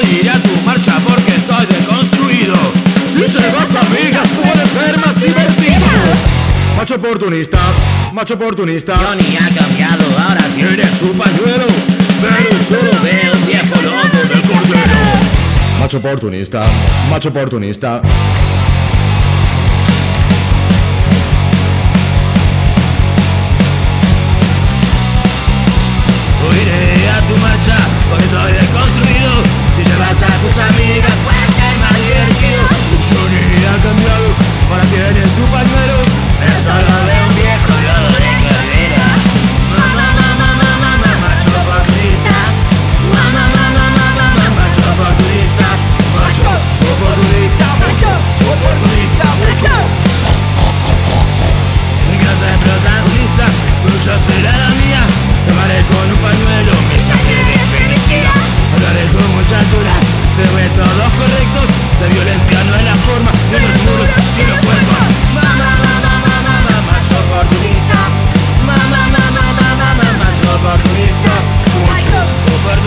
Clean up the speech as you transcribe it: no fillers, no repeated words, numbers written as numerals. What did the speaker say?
iré a tu marcha porque estoy deconstruido. Si llevas amigas puede ser más divertido. Macho oportunista, macho oportunista. Johnny ha cambiado, ahora Tiene su pañuelo, pero solo ve un viejo lobo del cordero. Macho oportunista, macho oportunista. Iré a tu marcha porque estoy deconstruido. Si llevas a tus amigas puede ser más divertido. Johnny ha cambiado, ahora tiene su pañuelo, pero solo ve un viejo lobo de cordero. Mamá, mamá, mamá, mamá, macho oportunista. Mamá, mamá, mamá, mamá, macho oportunista. Macho oportunista, macho oportunista, macho. Mi casa es protagonista, lucha será la mía. Tomaré con un pañuelo mi sangre de felicidad. Hablaré con mucha altura de métodos correctos. La violencia no es la forma de los muros y los cuerpos. Mamá, mamá, mamá, mamá, macho oportunista. Mamá, mamá, mamá, mamá, macho oportunista. Macho oportunista.